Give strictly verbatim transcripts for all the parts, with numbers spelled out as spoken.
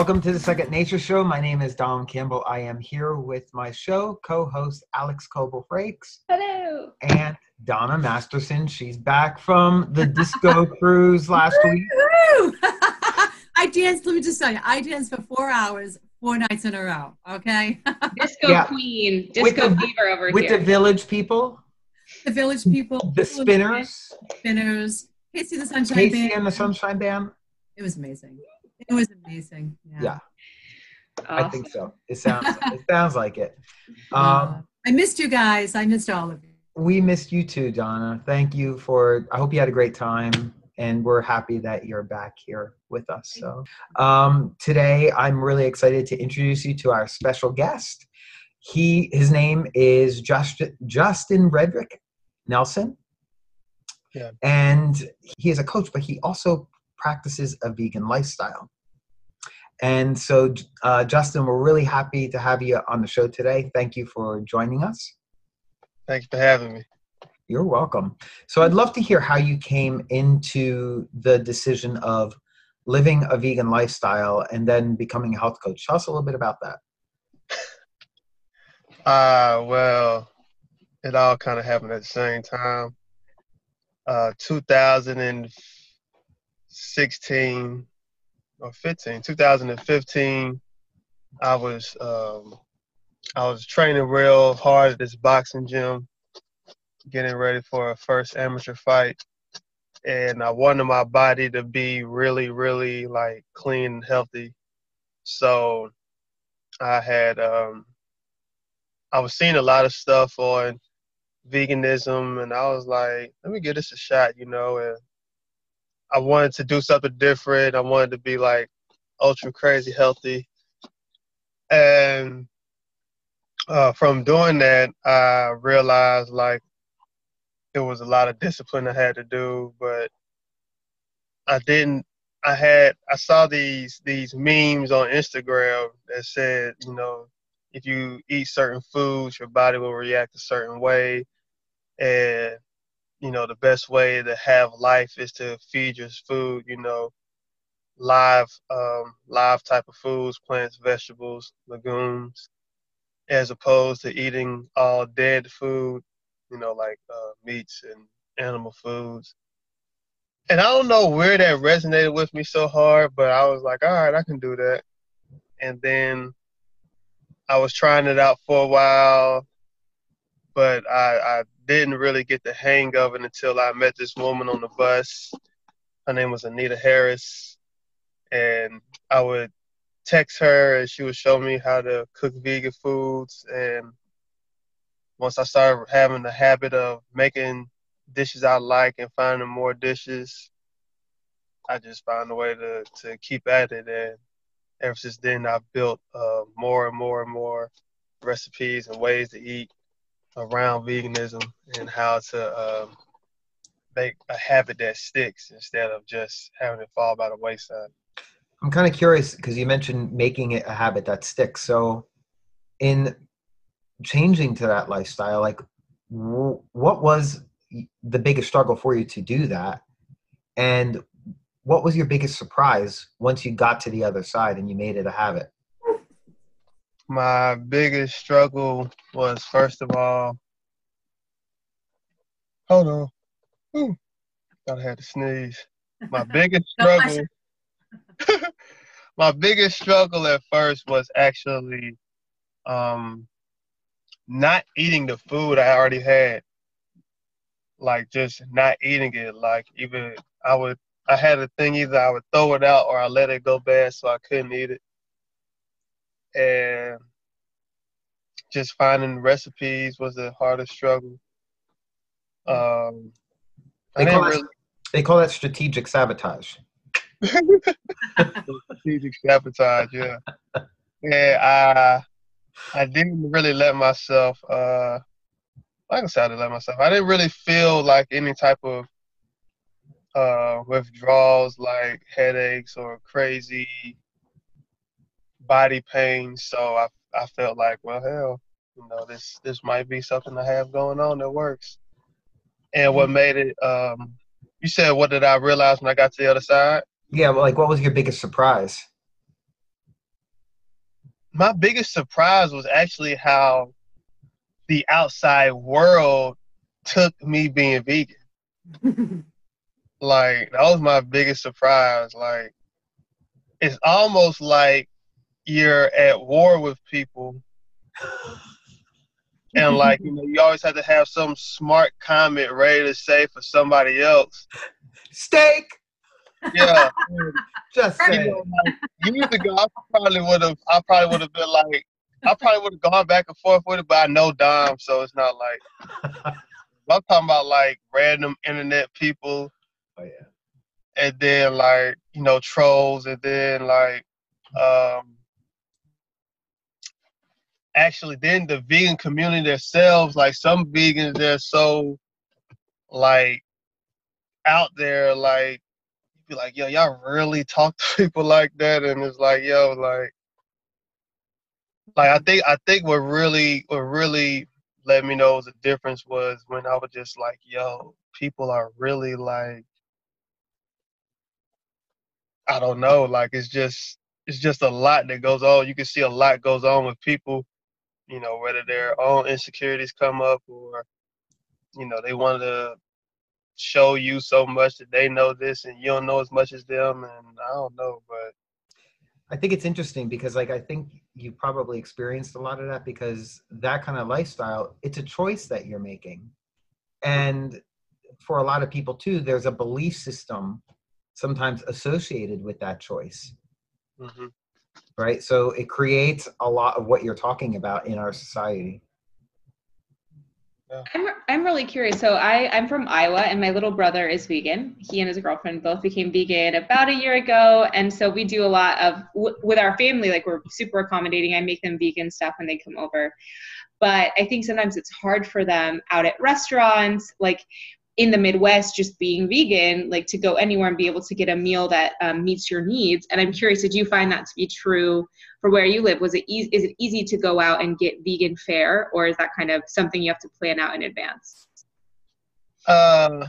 Welcome to the Second Nature Show. My name is Dom Campbell. I am here with my show co-host Alex Coble-Frakes. Hello. And Donna Masterson. She's back from the disco cruise last week. I danced, let me just tell you, I danced for four hours, four nights in a row, okay? Disco Yeah. queen, With disco the- fever over With here. the village people, The village people. the spinners, Spinners. Casey the Sunshine Casey Band. and the Sunshine Band. It was amazing. It was amazing. Yeah. Yeah, Awesome. I think so. It sounds it sounds like it. Uh, Um, I missed you guys. I missed all of you. we missed you too, Donna. Thank you for, I hope you had a great time, and we're happy that you're back here with us. So um, today I'm really excited to introduce you to our special guest. He, his name is Justin, Justin Redrick Nelson. Yeah. And he is a coach, but he also practices a vegan lifestyle. And so, uh, Justin, we're really happy to have you on the show today. Thank you for joining us. Thanks for having me. You're welcome. So I'd love to hear how you came into the decision of living a vegan lifestyle and then becoming a health coach. Tell us a little bit about that. Uh, well, it all kind of happened at the same time. Uh, two thousand sixteen or fifteen, two thousand fifteen, I was um, I was training real hard at this boxing gym, getting ready for a first amateur fight, and I wanted my body to be really, really like clean and healthy. So I had um, I was seeing a lot of stuff on veganism, and I was like, let me give this a shot, you know. And I wanted to do something different. I wanted to be like ultra crazy healthy. And uh, from doing that, I realized like there was a lot of discipline I had to do, but I didn't, I had, I saw these, these memes on Instagram that said, you know, if you eat certain foods, your body will react a certain way. And, you know, the best way to have life is to feed your food, you know, live, um, live type of foods, plants, vegetables, legumes, as opposed to eating all dead food, you know, like uh, meats and animal foods. And I don't know where that resonated with me so hard, but I was like, all right, I can do that. And then I was trying it out for a while, but I, I didn't really get the hang of it until I met this woman on the bus. Her name was Anita Harris. And I would text her and she would show me how to cook vegan foods. And once I started having the habit of making dishes I like and finding more dishes, I just found a way to, to keep at it. And ever since then, I've built uh, more and more and more recipes and ways to eat around veganism and how to um, make a habit that sticks instead of just having it fall by the wayside. I'm kind of curious because you mentioned making it a habit that sticks. So in changing to that lifestyle, like w- what was the biggest struggle for you to do that? And what was your biggest surprise once you got to the other side and you made it a habit? My biggest struggle was, first of all, hold on. Ooh, thought I had to sneeze. My biggest struggle, my biggest struggle at first was actually um, not eating the food I already had. Like just not eating it. Like even I would, I had a thing either I would throw it out or I let it go bad so I couldn't eat it. And just finding recipes was the hardest struggle. Um, They I call, didn't that, really they call that strategic sabotage. strategic sabotage, yeah. Yeah, I I didn't really let myself uh like I said, I didn't let myself. I didn't really feel like any type of uh withdrawals like headaches or crazy body pain. So I I felt like, well hell, you know, this this might be something I have going on that works. And what made it um you said what did I realize when I got to the other side? Yeah, well, like what was your biggest surprise? my biggest surprise was actually how the outside world took me being vegan. Like, that was my biggest surprise. Like, it's almost like you're at war with people. And, like, you know, you always have to have some smart comment ready to say for somebody else. Steak! Yeah. Just You say know, like, years ago, I probably would have, I probably would have been like, I probably would have gone back and forth with it, but I know Dom, so it's not like, I'm talking about, like, random internet people. Oh, yeah. And then, like, you know, trolls, and then, like, um, actually, then the vegan community themselves, like, some vegans, they're so, like, out there, like, you be like, yo, y'all really talk to people like that? And it's like, yo, like, like, I think, I think what really, what really let me know the difference was when I was just like, yo, people are really, like, I don't know, like, it's just, it's just a lot that goes on. You can see a lot goes on with people, you know, whether their own insecurities come up, or, you know, they want to show you so much that they know this and you don't know as much as them. And I don't know, but I think it's interesting because, like, I think you probably experienced a lot of that because that kind of lifestyle, it's a choice that you're making. And for a lot of people too, there's a belief system sometimes associated with that choice. mm-hmm. Right? So it creates a lot of what you're talking about in our society. Yeah. I'm, I'm really curious. So I, I'm from Iowa, and my little brother is vegan. He and his girlfriend both became vegan about a year ago. And so we do a lot of, w- with our family, like, we're super accommodating. I make them vegan stuff when they come over. But I think sometimes it's hard for them out at restaurants, like in the Midwest, just being vegan, like, to go anywhere and be able to get a meal that um, meets your needs. And I'm curious, did you find that to be true for where you live? Was it easy, is it easy to go out and get vegan fare, or is that kind of something you have to plan out in advance? Uh,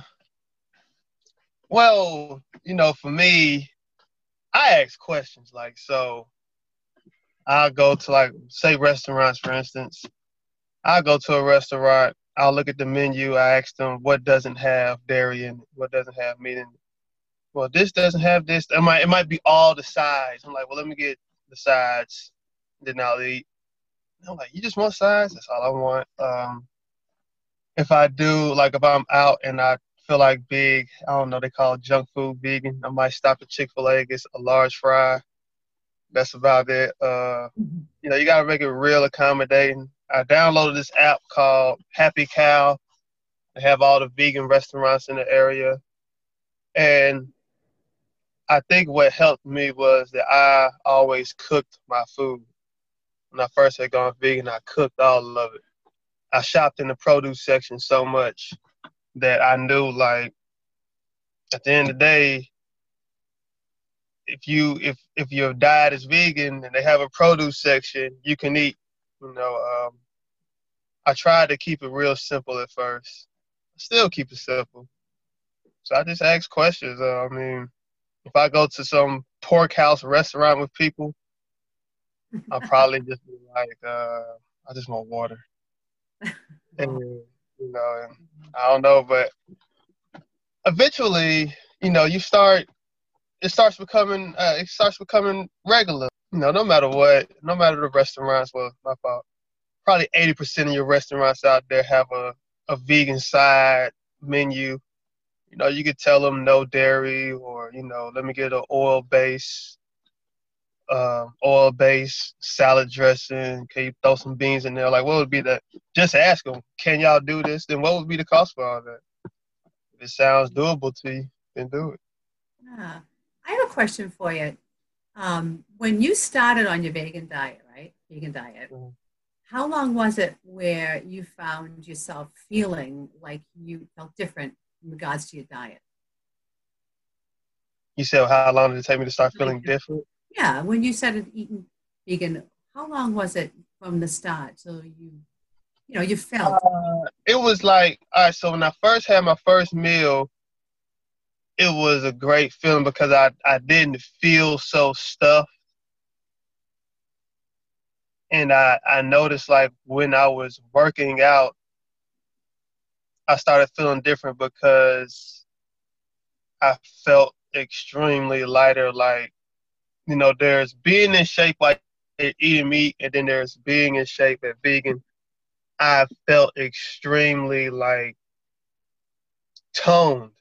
well, you know, for me, I ask questions. Like, so I'll go to, like, say, restaurants, for instance. I'll go to a restaurant. I'll look at the menu. I ask them what doesn't have dairy in it, what doesn't have meat in it. Well, this doesn't have this. It might, it might be all the sides. I'm like, well, let me get the sides. Then I'll eat. And I'm like, you just want sides? That's all I want. Um, if I do, like, if I'm out and I feel like big, I don't know, they call it junk food vegan, I might stop at Chick-fil-A, get a large fry. That's about it. Uh, you know, you got to make it real accommodating. I downloaded this app called Happy Cow. They have all the vegan restaurants in the area. And I think what helped me was that I always cooked my food. When I first had gone vegan, I cooked all of it. I shopped in the produce section so much that I knew, like, at the end of the day, if you if if your diet is vegan and they have a produce section, you can eat. You know, um, I tried to keep it real simple at first. I still keep it simple. So I just ask questions. Uh, I mean, if I go to some pork house restaurant with people, I'll probably just be like, uh, I just want water. And, you know, and I don't know, but eventually, you know, you start, it starts becoming, uh, it starts becoming regular. You know, no matter what, no matter the restaurants, well, my fault. Probably eighty percent of your restaurants out there have a, a vegan side menu. You know, you could tell them no dairy, or, you know, let me get an oil base, uh, oil base salad dressing. Can you throw some beans in there? Like, what would be the, just ask them, can y'all do this? Then what would be the cost for all that? If it sounds doable to you, then do it. Yeah. I have a question for you. Um, when you started on your vegan diet, right? Vegan diet. Mm-hmm. How long was it where you found yourself feeling like you felt different in regards to your diet? You said, how long did it take me to start feeling different? Yeah, when you started eating vegan, how long was it from the start till you, you know, you felt? Uh, it was like, all right, so when I first had my first meal, it was a great feeling because I, I didn't feel so stuffed. And I, I noticed like when I was working out, I started feeling different because I felt extremely lighter. Like, you know, there's being in shape like eating meat, and then there's being in shape at vegan. I felt extremely like toned.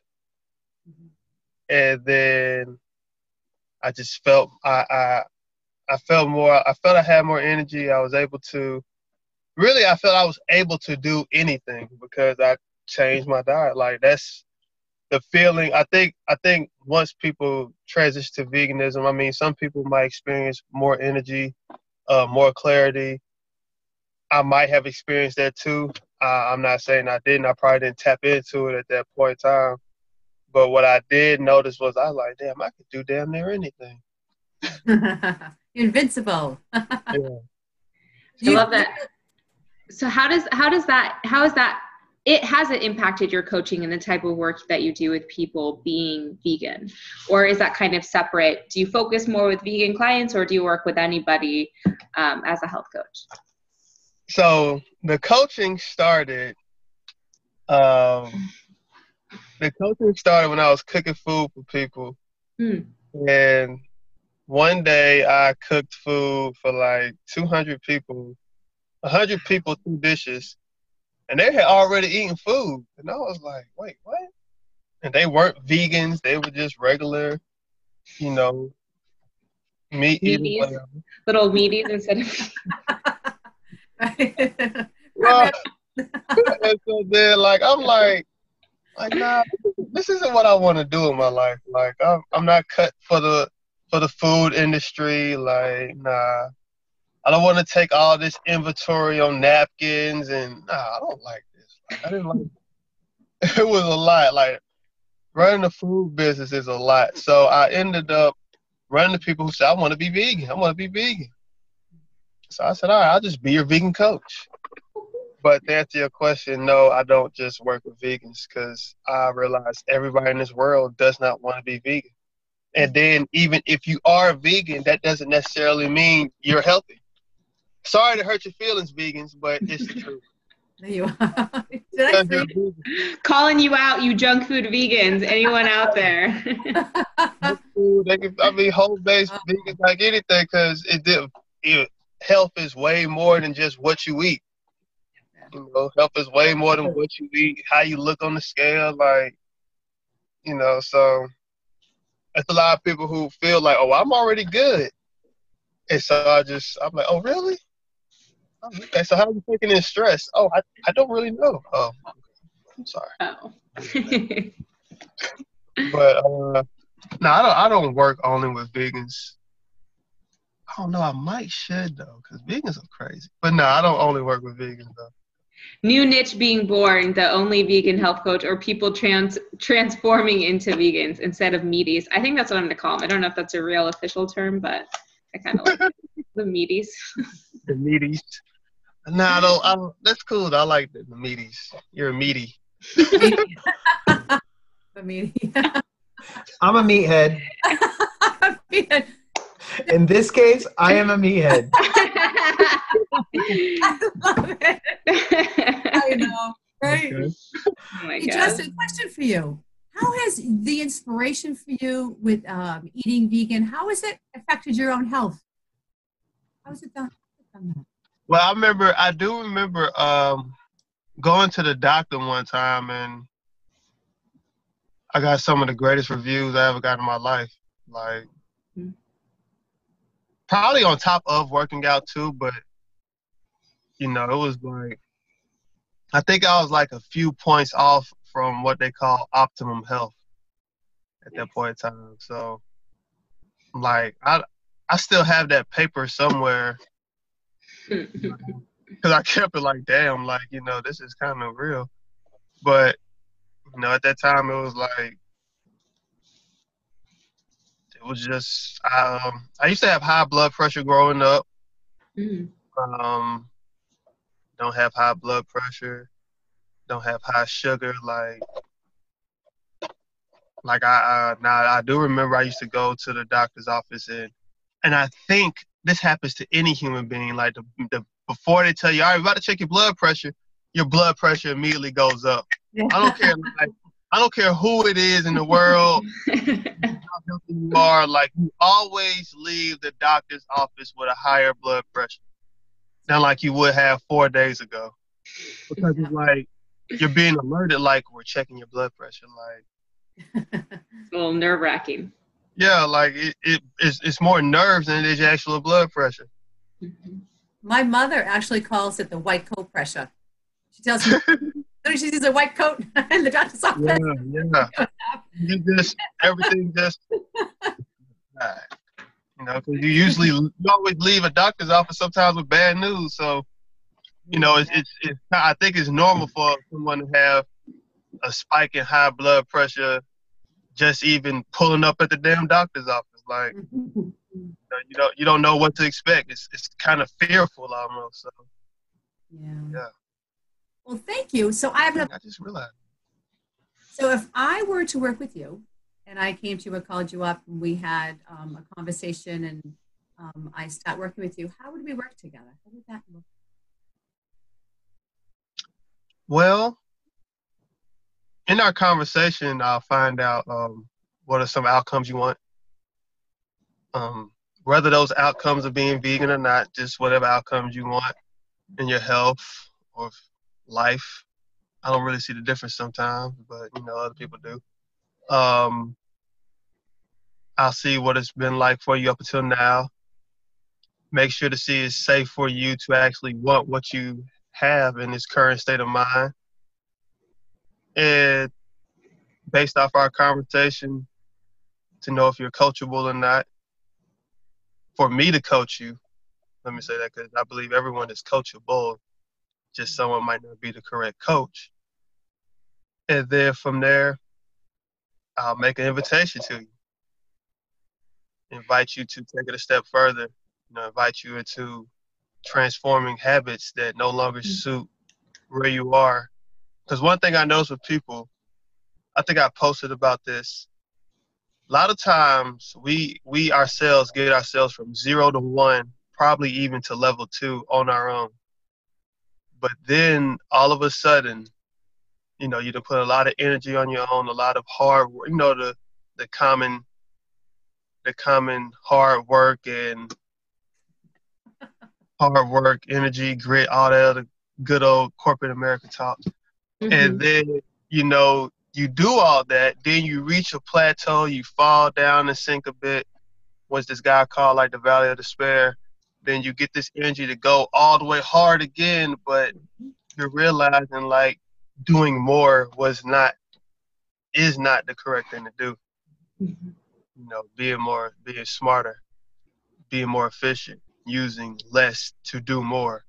And then I just felt I, I I felt more I felt I had more energy. I was able to really I felt I was able to do anything because I changed my diet. Like that's the feeling. I think I think once people transition to veganism, I mean some people might experience more energy, uh, more clarity. I might have experienced that too. Uh, I'm not saying I didn't. I probably didn't tap into it at that point in time. But what I did notice was I was like, damn, I could do damn near anything. Invincible. Yeah. I love that. So how does how does that how is that it has it impacted your coaching and the type of work that you do with people being vegan, or is that kind of separate? Do you focus more with vegan clients, or do you work with anybody um, as a health coach? So the coaching started. Um, the coaching started when I was cooking food for people, Mm. and one day I cooked food for like two hundred people, one hundred people, two dishes, and they had already eaten food. And I was like, wait, what? And they weren't vegans. They were just regular, you know, meat eating, Meaties, whatever. little meaties instead of. Well, and so then, like, I'm like, like, nah, this isn't what I want to do in my life. Like, I'm, I'm not cut for the for the food industry. Like, nah, I don't want to take all this inventory on napkins, and nah, I don't like this. Like, I didn't like it. It was a lot. Like, running a food business is a lot. So I ended up running to people who said, I want to be vegan. I want to be vegan. So I said, all right, I'll just be your vegan coach. But to answer your question, no, I don't just work with vegans because I realize everybody in this world does not want to be vegan. And then even if you are vegan, that doesn't necessarily mean you're healthy. Sorry to hurt your feelings, vegans, but it's the truth. There you are. Did I say Calling you out, you junk food vegans. Anyone out there? They can, I mean, whole-based vegans like anything because it did. It, health is way more than just what you eat. You know, health is way more than what you eat, how you look on the scale, like, you know, so that's a lot of people who feel like, oh, I'm already good. And so I just, I'm like, oh, really? Oh, okay, so how are you taking in stress? Oh, I, I don't really know. Oh, I'm sorry. Oh. But, uh, no, I don't, I don't work only with vegans. I don't know, I might should, though, because vegans are crazy. But no, I don't only work with vegans, though. New niche being born, the only vegan health coach, or people trans transforming into vegans instead of meaties. I think that's what I'm going to call them. I don't know if that's a real official term, but I kind of like it. The meaties. The meaties. No, I don't, I don't. That's cool. I like the, the meaties. You're a meaty. the meaty? I'm a meathead. In this case, I am a meathead. I love it. I know, right? Okay. Oh my Hey, God. Justin, question for you. How has the inspiration for you with um, eating vegan, how has it affected your own health? How has it done, done that? Well, I remember, I do remember um, going to the doctor one time, and I got some of the greatest reviews I ever got in my life. Like, Hmm. probably on top of working out too, but, you know, it was like, I think I was like a few points off from what they call optimum health at that point in time. So, like, I I still have that paper somewhere because I kept it like, damn, like, you know, this is kind of real. But, you know, at that time, it was like, it was just, um, I used to have high blood pressure growing up. Mm. Um, don't have high blood pressure. Don't have high sugar. Like, like I, uh, now I do remember I used to go to the doctor's office and, and I think this happens to any human being. Like the, the before they tell you, all right, we're about to check your blood pressure, your blood pressure immediately goes up. Yeah. I don't care. Like, I don't care who it is in the world, how healthy you are. Like, you always leave the doctor's office with a higher blood pressure than like you would have four days ago, because it's like you're being alerted. Like, we're checking your blood pressure. Like, It's a little nerve wracking. yeah, like it, it it's, it's more nerves than it is actual blood pressure. My mother actually calls it the white coat pressure. She tells me she sees a white coat in the doctor's office. Yeah, yeah. You just everything just, right. You know, because you usually you always leave a doctor's office sometimes with bad news. So, you know, it's it's, it's I think it's normal for someone to have a spike in high blood pressure, just even pulling up at the damn doctor's office. Like, you know, you don't you don't know what to expect. It's it's kind of fearful almost. So, Yeah. yeah. Well, thank you. So I have a, I just realized. so if I were to work with you, and I came to you and called you up, and we had um, a conversation, and um, I start working with you, how would we work together? How would that look? Well, in our conversation, I'll find out um, what are some outcomes you want. Um, whether those outcomes are being vegan or not, just whatever outcomes you want in your health or life. I don't really see the difference sometimes, but you know, other people do. Um, I'll see what it's been like for you up until now. Make sure to see it's safe for you to actually want what you have in this current state of mind. And based off our conversation, to know if you're coachable or not. For me to coach you, let me say that because I believe everyone is coachable, just someone might not be the correct coach. And then from there, I'll make an invitation to you. Invite you to take it a step further. You know, invite you into transforming habits that no longer suit where you are. Because one thing I notice with people, I think I posted about this. A lot of times we we ourselves get ourselves from zero to one, probably even to level two on our own. But then all of a sudden, you know, you done put a lot of energy on your own, a lot of hard work, you know, the the common the common hard work and hard work, energy, grit, all that other good old corporate America talk. Mm-hmm. And then, you know, you do all that, then you reach a plateau, you fall down and sink a bit, what's this guy called like the Valley of Despair. Then you get this energy to go all the way hard again, but you're realizing like doing more was not, is not the correct thing to do. Mm-hmm. You know, being more, being smarter, being more efficient, using less to do more.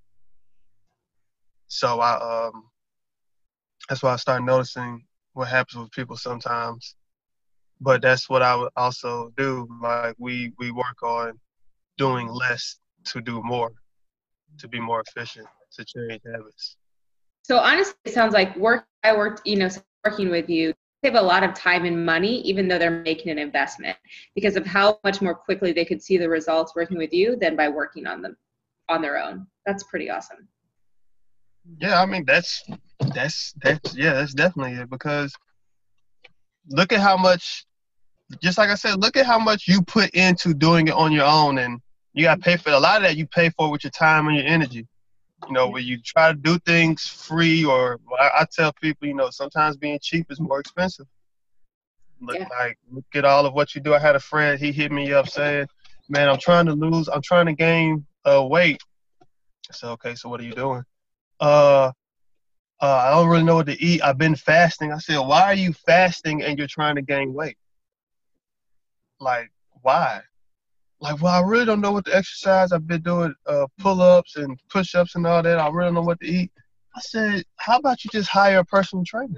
So I, um, that's why I started noticing what happens with people sometimes. But that's what I would also do. Like we, we work on doing less to do more, to be more efficient, to change habits. So honestly, it sounds like work, I worked, you know, working with you, save a lot of time and money, even though they're making an investment because of how much more quickly they could see the results working with you than by working on them on their own. That's pretty awesome. Yeah, I mean, that's, that's, that's, yeah, that's definitely it because look at how much, just like I said, look at how much you put into doing it on your own and you got to pay for it. A lot of that you pay for with your time and your energy. You know, when you try to do things free or I, I tell people, you know, sometimes being cheap is more expensive. Look, yeah. Like, look at all of what you do. I had a friend, he hit me up saying, man, I'm trying to lose, I'm trying to gain uh, weight. I said, okay, so what are you doing? Uh, uh, I don't really know what to eat. I've been fasting. I said, why are you fasting and you're trying to gain weight? Like, why? Like, well, I really don't know what to exercise. I've been doing uh, pull-ups and push-ups and all that. I really don't know what to eat. I said, how about you just hire a personal trainer?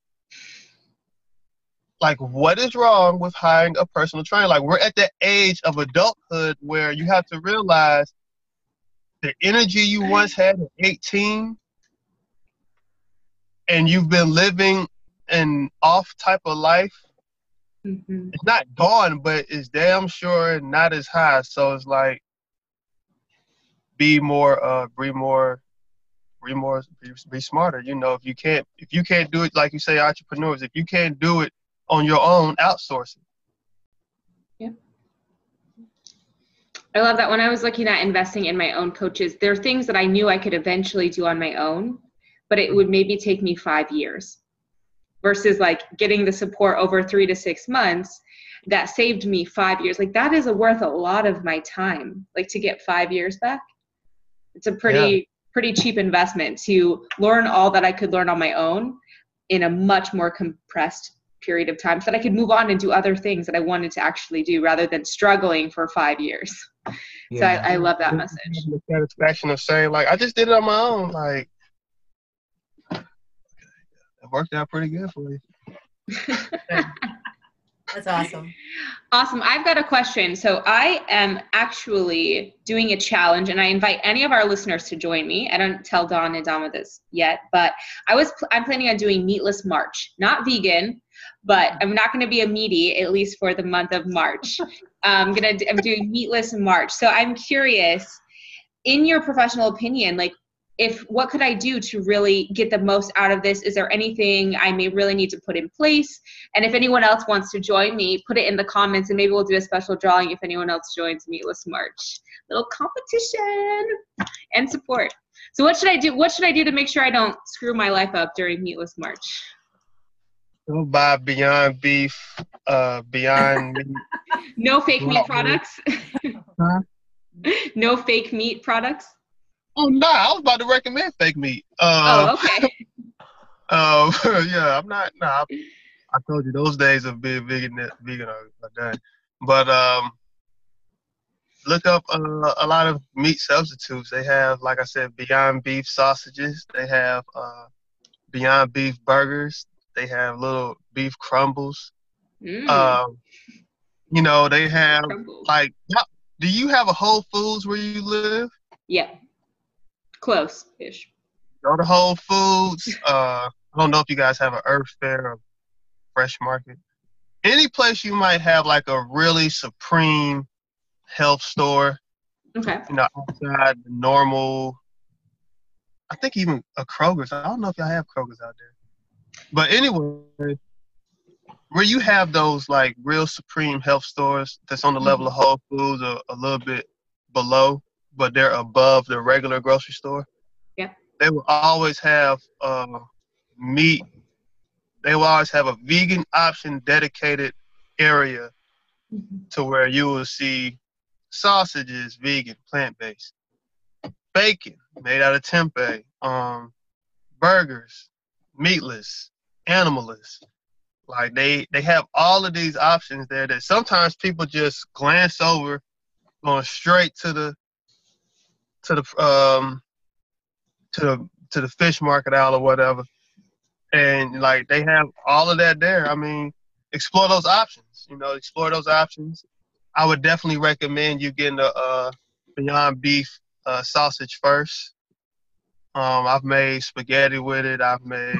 Like, what is wrong with hiring a personal trainer? Like, we're at the age of adulthood where you have to realize the energy you once had at eighteen and you've been living an off type of life. Mm-hmm. It's not gone, but it's damn sure not as high. So it's like be more, uh, be more, be more, be, be smarter. You know, if you can't, if you can't do it, like you say, entrepreneurs, if you can't do it on your own, outsource it. Yeah. I love that. When I was looking at investing in my own coaches, there are things that I knew I could eventually do on my own, but it would maybe take me five years versus like getting the support over three to six months that saved me five years. Like that is a worth a lot of my time, like to get five years back. It's a pretty, yeah. pretty cheap investment to learn all that I could learn on my own in a much more compressed period of time so that I could move on and do other things that I wanted to actually do rather than struggling for five years. Yeah. So I, I love that message. The satisfaction of saying, like, I just did it on my own. Like, it worked out pretty good for you. That's awesome. Awesome. I've got a question. So I am actually doing a challenge, and I invite any of our listeners to join me. I don't tell Dawn and Dama this yet, but I was I'm planning on doing Meatless March, not vegan, but I'm not going to be a meaty, at least for the month of March. I'm gonna I'm doing Meatless March. So I'm curious, in your professional opinion, like, if what could I do to really get the most out of this? Is there anything I may really need to put in place? And if anyone else wants to join me, put it in the comments, and maybe we'll do a special drawing if anyone else joins Meatless March. Little competition and support. So what should I do? What should I do to make sure I don't screw my life up during Meatless March? Go buy Beyond Beef, uh, Beyond Meat. No fake meat products? Huh? No fake meat products? Oh, no, I was about to recommend fake meat. Uh, oh, okay. uh, yeah, I'm not, nah, I, I told you those days of being vegan, vegan are, are done. But um, look up uh, a lot of meat substitutes. They have, like I said, Beyond Beef sausages. They have uh, Beyond Beef burgers. They have little beef crumbles. Mm. Um, you know, they have, crumbles. Like, do you have a Whole Foods where you live? Yeah. Close-ish. Go to Whole Foods. Uh, I don't know if you guys have an Earth Fair or Fresh Market. Any place you might have like a really supreme health store. Okay. You know, outside the normal. I think even a Kroger's. I don't know if y'all have Kroger's out there. But anyway, where you have those like real supreme health stores that's on the level of Whole Foods or a little bit below, but they're above the regular grocery store. Yeah. They will always have uh, meat. They will always have a vegan option dedicated area mm-hmm. to where you will see sausages, vegan, plant-based, bacon made out of tempeh, um, burgers, meatless, animalless. Like they, they have all of these options there that sometimes people just glance over, going straight to the to the um to the to the fish market aisle or whatever, and like they have all of that there. I mean, explore those options. You know, explore those options. I would definitely recommend you getting the uh, Beyond Beef uh, sausage first. Um, I've made spaghetti with it. I've made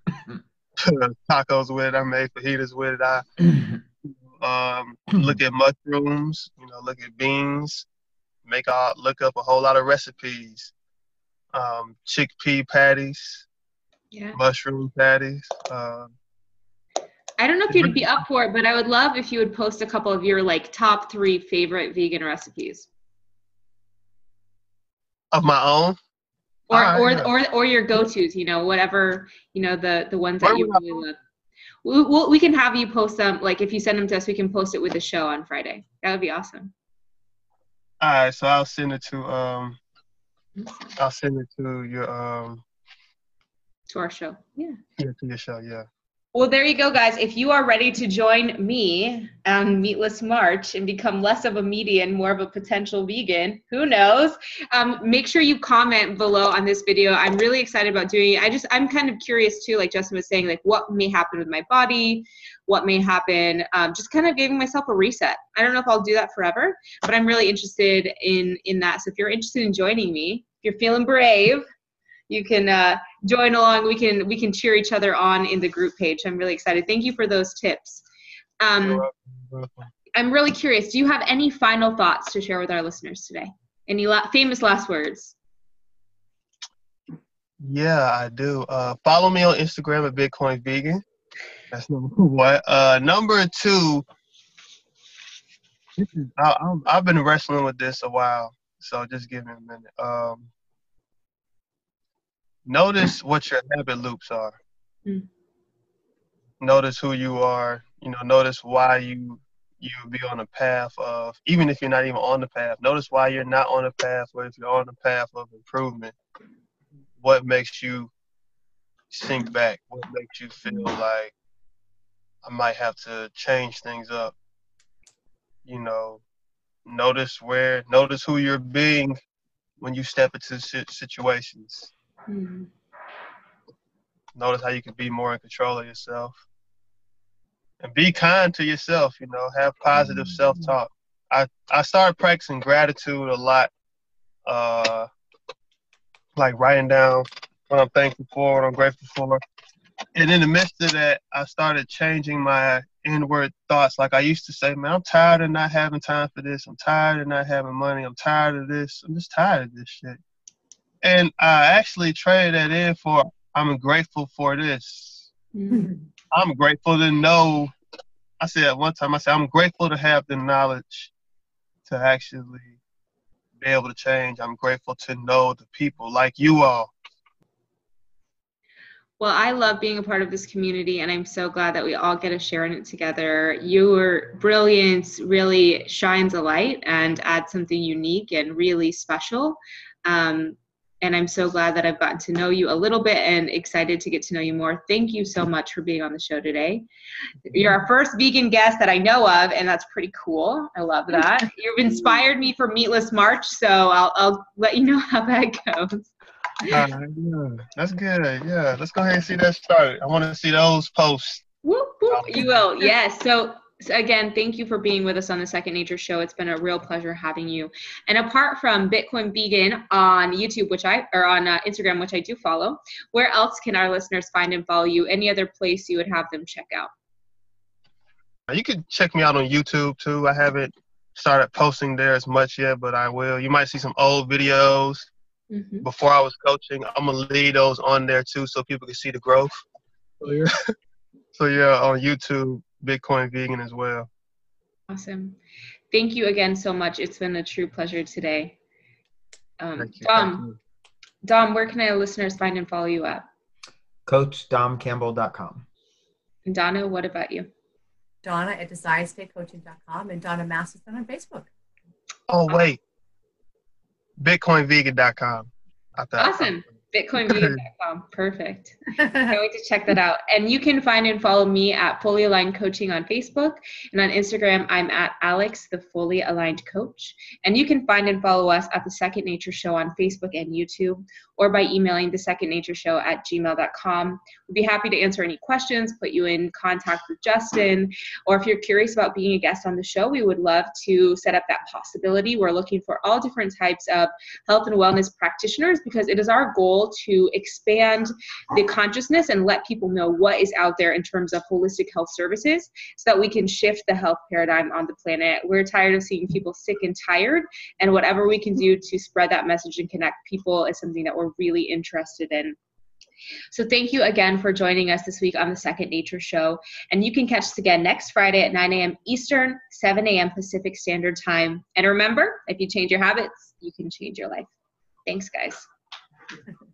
tacos with it. I made fajitas with it. I um, look at mushrooms. You know, look at beans. Make all look up a whole lot of recipes. Um, chickpea patties. Yeah. Mushroom patties. Uh, I don't know if you'd be up for it, but I would love if you would post a couple of your like top three favorite vegan recipes. Of my own? Or right, or, yeah. or or your go-tos, you know, whatever, you know, the, the ones that you really love. We, we'll, we can have you post them, like if you send them to us, we can post it with the show on Friday. That would be awesome. All right, so I'll send it to, um, I'll send it to your, um. To our show, yeah. Yeah, to your show, yeah. Well, there you go, guys. If you are ready to join me on Meatless March and become less of a meaty and more of a potential vegan, who knows? Um, make sure you comment below on this video. I'm really excited about doing it. I just, I'm kind of curious too, like Justin was saying, like what may happen with my body, what may happen, um, just kind of giving myself a reset. I don't know if I'll do that forever, but I'm really interested in, in that. So if you're interested in joining me, if you're feeling brave, you can uh, join along. We can we can cheer each other on in the group page. I'm really excited. Thank you for those tips. Um, I'm really curious. Do you have any final thoughts to share with our listeners today? Any la- famous last words? Yeah, I do. Uh, follow me on Instagram at Bitcoin Vegan. That's number one. Uh, number two, this is, I, I'm, I've been wrestling with this a while, so just give me a minute. Um, notice what your habit loops are. Mm. Notice who you are. You know, notice why you you be on a path of, even if you're not even on the path. Notice why you're not on the path, or if you're on the path of improvement. What makes you sink back? What makes you feel like I might have to change things up? You know, notice where, notice who you're being when you step into situations. Mm-hmm. Notice how you can be more in control of yourself. And be kind to yourself, you know, have positive self-talk. I, I started practicing gratitude a lot, uh, like writing down what I'm thankful for, what I'm grateful for. And in the midst of that, I started changing my inward thoughts. Like I used to say, man, I'm tired of not having time for this. I'm tired of not having money. I'm tired of this. I'm just tired of this shit. And I actually traded that in for, I'm grateful for this. Mm-hmm. I'm grateful to know. I said at one time, I said, I'm grateful to have the knowledge to actually be able to change. I'm grateful to know the people like you all. Well, I love being a part of this community, and I'm so glad that we all get to share in it together. Your brilliance really shines a light and adds something unique and really special. Um, and I'm so glad that I've gotten to know you a little bit and excited to get to know you more. Thank you so much for being on the show today. You're our first vegan guest that I know of, and that's pretty cool. I love that. You've inspired me for Meatless March, so I'll, I'll let you know how that goes. Uh, yeah, that's good. Yeah, let's go ahead and see that started. I want to see those posts. Whoop, whoop. You will, yes. So, so again, thank you for being with us on the Second Nature Show. It's been a real pleasure having you. And apart from Bitcoin Vegan on YouTube, which I or on uh, Instagram, which I do follow, where else can our listeners find and follow you? Any other place you would have them check out? You can check me out on YouTube too. I haven't started posting there as much yet, but I will. You might see some old videos. Mm-hmm. Before I was coaching. I'm gonna leave those on there too, so people can see the growth. So yeah, so yeah, on YouTube, Bitcoin Vegan as well. Awesome. Thank you again so much. It's been a true pleasure today. Um, Thank you, Dom, thank you. Dom, where can our listeners find and follow you at? coach dom campbell dot com. And Donna, what about you? Donna at desire state coaching dot com and Donna Masterson on Facebook. Oh wait. Bitcoin Vegan dot com. Awesome. Bitcoin Vegan dot com. Perfect. Can't wait to check that out. And you can find and follow me at Fully Aligned Coaching on Facebook. And on Instagram, I'm at Alex, the Fully Aligned Coach. And you can find and follow us at The Second Nature Show on Facebook and YouTube, or by emailing the second nature show at gmail dot com. We'd be happy to answer any questions, put you in contact with Justin, or if you're curious about being a guest on the show, we would love to set up that possibility. We're looking for all different types of health and wellness practitioners because it is our goal to expand the consciousness and let people know what is out there in terms of holistic health services so that we can shift the health paradigm on the planet. We're tired of seeing people sick and tired, and whatever we can do to spread that message and connect people is something that we're really interested in. So thank you again for joining us this week on the Second Nature Show. And you can catch us again next Friday at nine a.m. Eastern, seven a.m. Pacific Standard Time. And remember, if you change your habits, you can change your life. Thanks, guys.